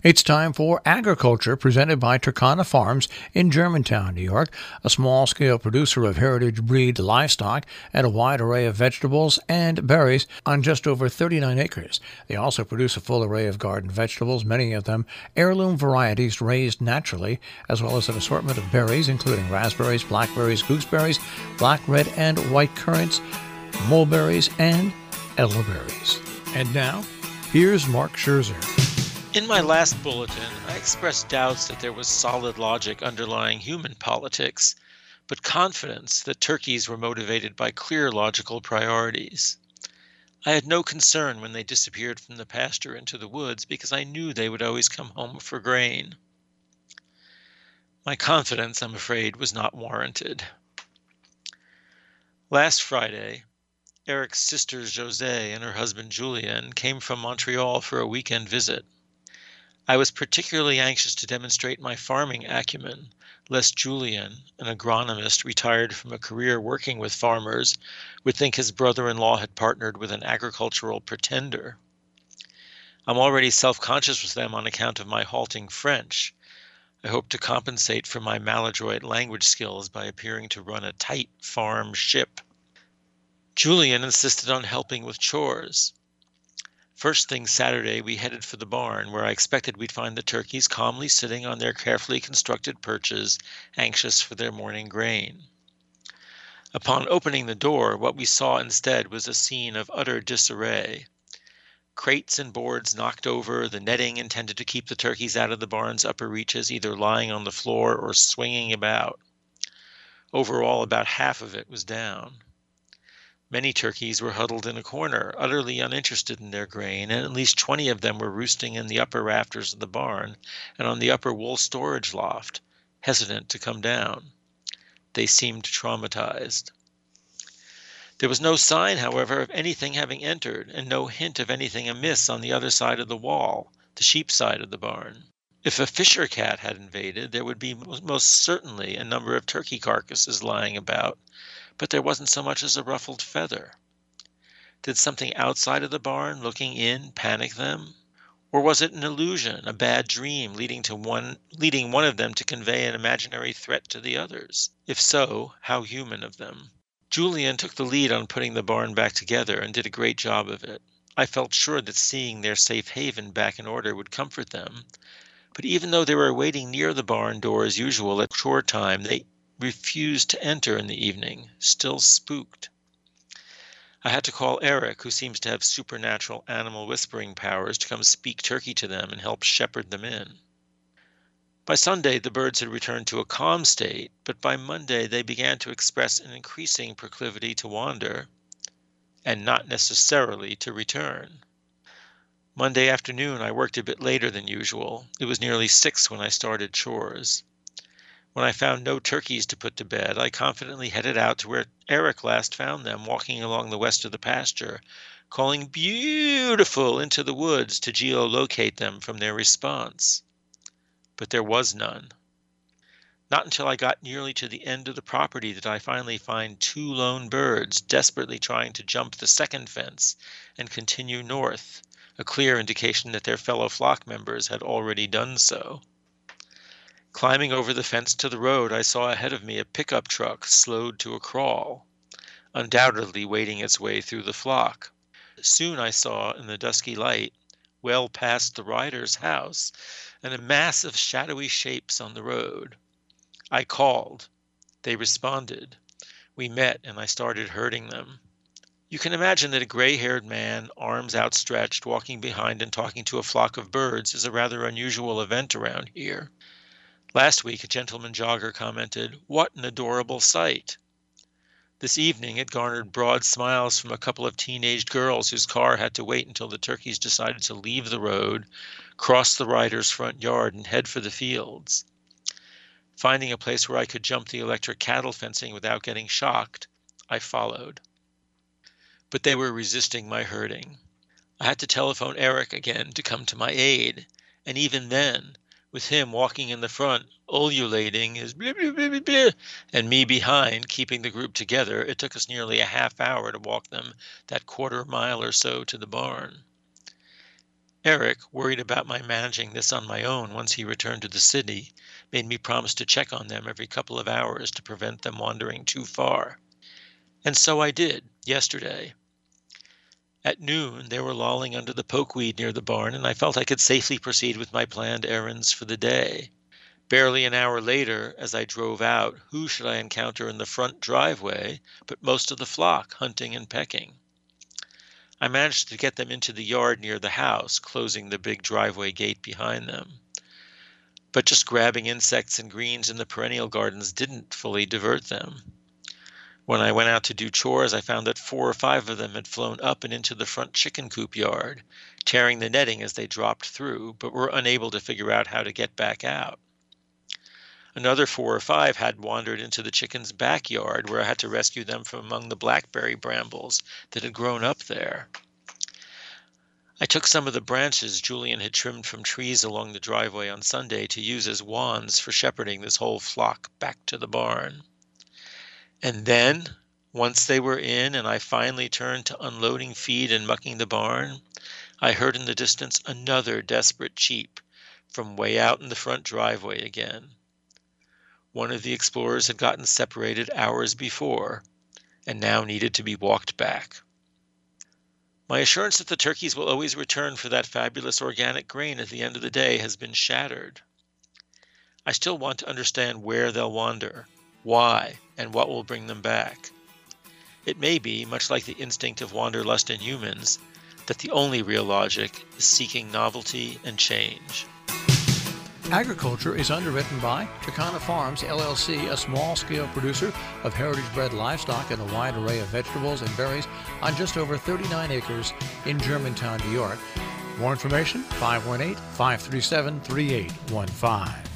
It's time for Agriculture, presented by Turkana Farms in Germantown, New York, a small-scale producer of heritage breed livestock and a wide array of vegetables and berries on just over 39 acres. They also produce a full array of garden vegetables, many of them heirloom varieties raised naturally, as well as an assortment of berries, including raspberries, blackberries, gooseberries, black, red, and white currants, mulberries, and elderberries. And now, here's Mark Scherzer. In my last bulletin, I expressed doubts that there was solid logic underlying human politics, but confidence that turkeys were motivated by clear logical priorities. I had no concern when they disappeared from the pasture into the woods because I knew they would always come home for grain. My confidence, I'm afraid, was not warranted. Last Friday, Eric's sister José and her husband Julien came from Montreal for a weekend visit. I was particularly anxious to demonstrate my farming acumen, lest Julien, an agronomist retired from a career working with farmers, would think his brother-in-law had partnered with an agricultural pretender. I'm already self-conscious with them on account of my halting French. I hope to compensate for my maladroit language skills by appearing to run a tight farm ship. Julien insisted on helping with chores. First thing Saturday, we headed for the barn, where I expected we'd find the turkeys calmly sitting on their carefully constructed perches, anxious for their morning grain. Upon opening the door, what we saw instead was a scene of utter disarray. Crates and boards knocked over, the netting intended to keep the turkeys out of the barn's upper reaches either lying on the floor or swinging about. Overall, about half of it was down. Many turkeys were huddled in a corner, utterly uninterested in their grain, and at least 20 of them were roosting in the upper rafters of the barn and on the upper wool storage loft, hesitant to come down. They seemed traumatized. There was no sign, however, of anything having entered, and no hint of anything amiss on the other side of the wall, the sheep side of the barn. If a fisher cat had invaded, there would be most certainly a number of turkey carcasses lying about, but there wasn't so much as a ruffled feather. Did something outside of the barn, looking in, panic them? Or was it an illusion, a bad dream leading one of them to convey an imaginary threat to the others? If so, how human of them. Julien took the lead on putting the barn back together and did a great job of it. I felt sure that seeing their safe haven back in order would comfort them. But even though they were waiting near the barn door as usual at chore time, they refused to enter in the evening, still spooked. I had to call Eric, who seems to have supernatural animal whispering powers, to come speak turkey to them and help shepherd them in. By Sunday, the birds had returned to a calm state, but by Monday they began to express an increasing proclivity to wander, and not necessarily to return. Monday afternoon, I worked a bit later than usual. It was nearly 6 when I started chores. When I found no turkeys to put to bed, I confidently headed out to where Eric last found them, walking along the west of the pasture, calling "beautiful" into the woods to geolocate them from their response. But there was none. Not until I got nearly to the end of the property did I finally find 2 lone birds desperately trying to jump the second fence and continue north, a clear indication that their fellow flock members had already done so. Climbing over the fence to the road, I saw ahead of me a pickup truck slowed to a crawl, undoubtedly wading its way through the flock. Soon I saw, in the dusky light, well past the rider's house, and a mass of shadowy shapes on the road. I called. They responded. We met, and I started herding them. You can imagine that a gray-haired man, arms outstretched, walking behind and talking to a flock of birds is a rather unusual event around here. Last week, a gentleman jogger commented, "What an adorable sight." This evening, it garnered broad smiles from a couple of teenaged girls whose car had to wait until the turkeys decided to leave the road, cross the rider's front yard, and head for the fields. Finding a place where I could jump the electric cattle fencing without getting shocked, I followed. But they were resisting my herding. I had to telephone Eric again to come to my aid, and even then, with him walking in the front, ululating his blah, blah, blah, blah, blah, and me behind, keeping the group together, it took us nearly a half hour to walk them that quarter mile or so to the barn. Eric, worried about my managing this on my own once he returned to the city, made me promise to check on them every couple of hours to prevent them wandering too far. And so I did, yesterday. At noon, they were lolling under the pokeweed near the barn, and I felt I could safely proceed with my planned errands for the day. Barely an hour later, as I drove out, who should I encounter in the front driveway but most of the flock, hunting and pecking. I managed to get them into the yard near the house, closing the big driveway gate behind them. But just grabbing insects and greens in the perennial gardens didn't fully divert them. When I went out to do chores, I found that 4 or 5 of them had flown up and into the front chicken coop yard, tearing the netting as they dropped through, but were unable to figure out how to get back out. Another 4 or 5 had wandered into the chickens' backyard, where I had to rescue them from among the blackberry brambles that had grown up there. I took some of the branches Julian had trimmed from trees along the driveway on Sunday to use as wands for shepherding this whole flock back to the barn. And then, once they were in and I finally turned to unloading feed and mucking the barn, I heard in the distance another desperate cheep from way out in the front driveway again. One of the explorers had gotten separated hours before and now needed to be walked back. My assurance that the turkeys will always return for that fabulous organic grain at the end of the day has been shattered. I still want to understand where they'll wander, why, and what will bring them back. It may be, much like the instinct of wanderlust in humans, that the only real logic is seeking novelty and change. Agriculture is underwritten by Turkana Farms, LLC, a small-scale producer of heritage-bred livestock and a wide array of vegetables and berries on just over 39 acres in Germantown, New York. More information, 518-537-3815.